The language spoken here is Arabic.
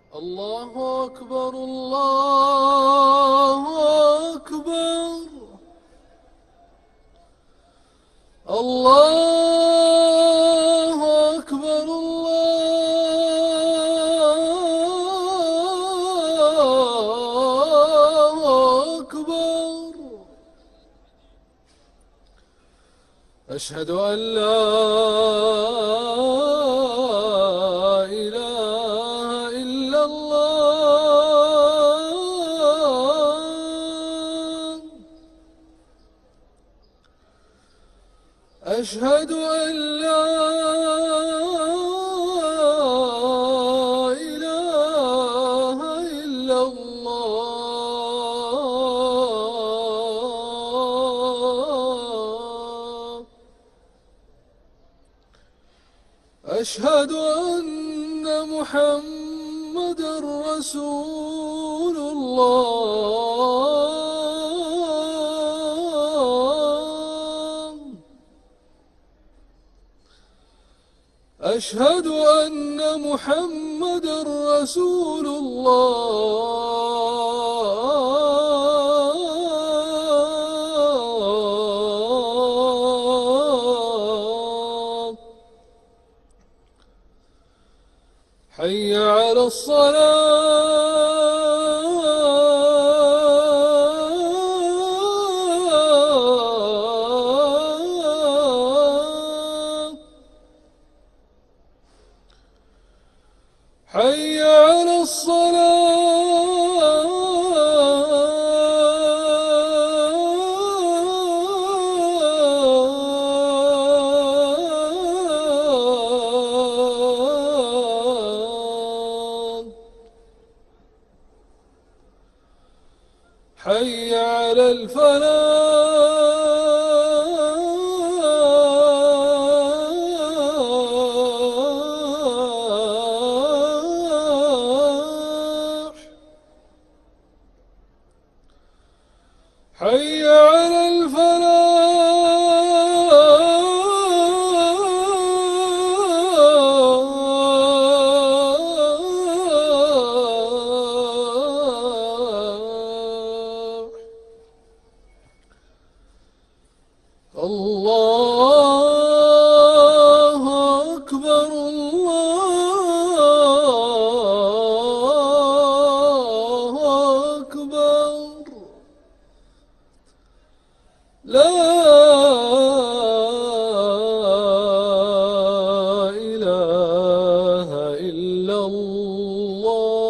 الله أكبر الله أكبر الله أكبر الله أكبر. أشهد أن لا إله إلا الله. أشهد أن لا إله إلا الله. أشهد أن محمدًا رسول الله. أشهد أن محمدًا رسول الله. حي على الصلاة. حي على الصلاة. حي على الفلاح. حي على الفلاح. الله أكبر الله أكبر. لا إله إلا الله.